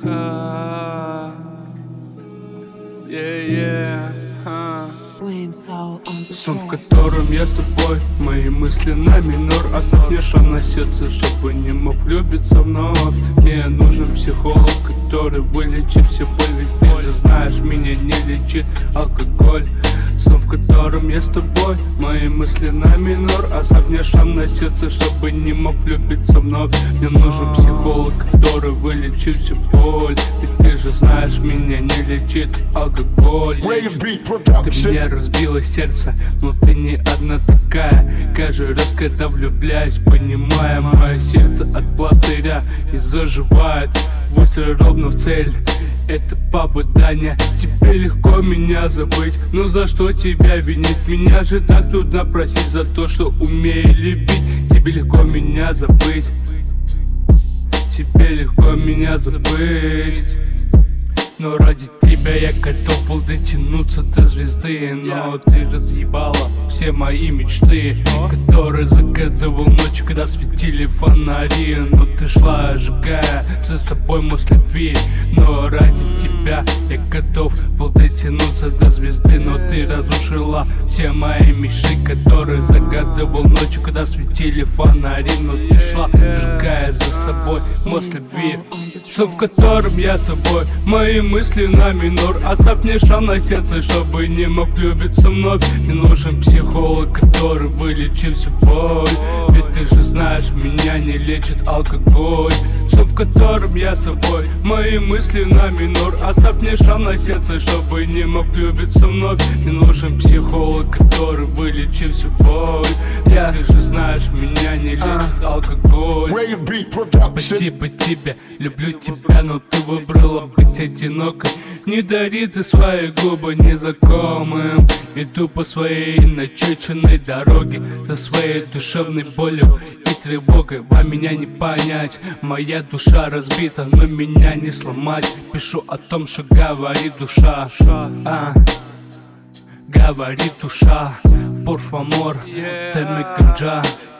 Сон, в котором я с тобой, мои мысли на минор. Осохнешь на сердце, чтобы не мог влюбиться вновь. Мне нужен психолог, который вылечит все боль. Ведь ты же знаешь, меня не лечит алкоголь. Сон, в котором я с тобой, мои мысли на минор. Осохнешь на сердце, чтобы не мог влюбиться вновь. Мне нужен психолог, который вылечит всю боль. Ведь ты же знаешь, меня не лечит алкоголь. Ты мне разбила сердце, но ты не одна такая. Каждый раз, когда влюбляюсь, понимая, мое сердце от пластыря не заживает. Выстрел ровно в цель, это попадание. Тебе легко меня забыть, но за что тебя винить? Меня же так трудно просить за то, что умею любить. Тебе легко меня забыть, тебе легко меня забыть. Но ради тебя я готов был дотянуться до звезды. Но ты разъебала все мои мечты, которые загадывал ночью, когда светили фонари. Но ты шла, ожигая за собой мост любви. Но ради тебя я готов был дотянуться до звезды. Но ты разрушила все мои мечты, которые загадывал ночью, когда светили фонари. Но ты шла, сжигая за собой мост любви. Сон, в котором я с тобой, мои мысли на минор. Оставь мне шанс на сердце, чтобы не мог влюбиться вновь. Мне нужен психолог, который вылечит всю боль. Ведь ты же знаешь, меня не лечит алкоголь. Сон, в котором я с тобой, мои мысли на минор. Оставь мне шанс на сердце, чтобы не мог влюбиться вновь. Мне нужен психолог, который вылечит всю боль. Ты же знаешь, меня не лечит алкоголь. Спасибо тебе, люблю тебя, но ты выбрала быть одинокой. Не дари ты свои губы незнакомым. Иду по своей начеченной дороге, за своей душевной болью и тревогой. Вам меня не понять, моя душа разбита, но меня не сломать. Пишу о том, что говорит душа, говорит душа. Por favor, dame ganja.